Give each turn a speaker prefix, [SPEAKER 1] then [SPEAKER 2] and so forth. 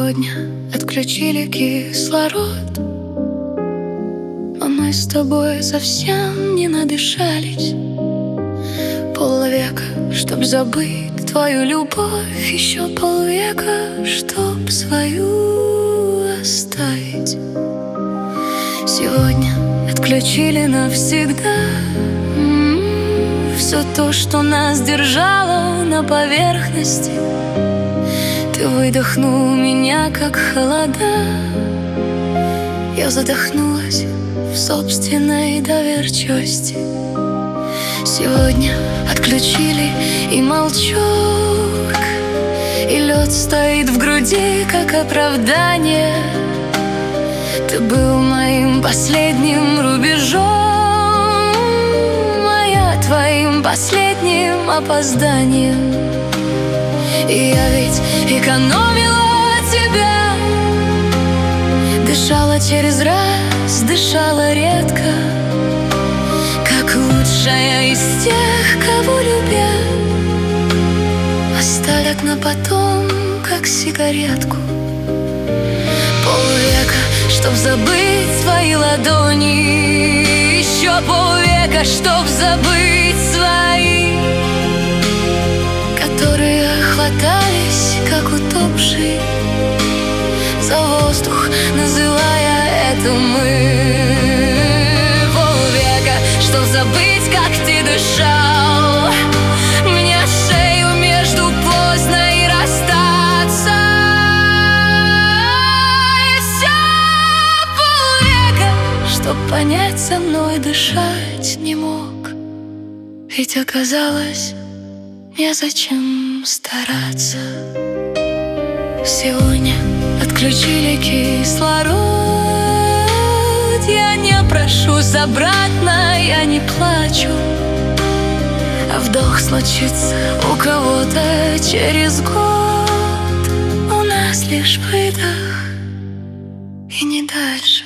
[SPEAKER 1] Сегодня отключили кислород, но мы с тобой совсем не надышались. Полвека, чтоб забыть твою любовь, еще полвека, чтоб свою оставить. Сегодня отключили навсегда все то, что нас держало на поверхности. Ты выдохнул меня, как холода. Я задохнулась в собственной доверчивости. Сегодня отключили и молчок, и лед стоит в груди, как оправдание. Ты был моим последним рубежом, а я твоим последним опозданием. И я ведь экономила тебя, дышала через раз, дышала редко, как лучшая из тех, кого любя, оставят на потом, как сигаретку. Полвека, чтоб забыть твои ладони, еще полвека, чтоб забыть свои, которые хватались, как утопшие, за воздух, называя это мы. Полвека, чтоб забыть, как ты дышал мне шею между поздно и расстаться. И все полвека, чтоб понять, со мной дышать не мог, ведь оказалось, незачем стараться. Сегодня отключили кислород. Я не прошусь обратно, я не плачу, а вдох случится у кого-то через год. У нас лишь выдох и не дальше.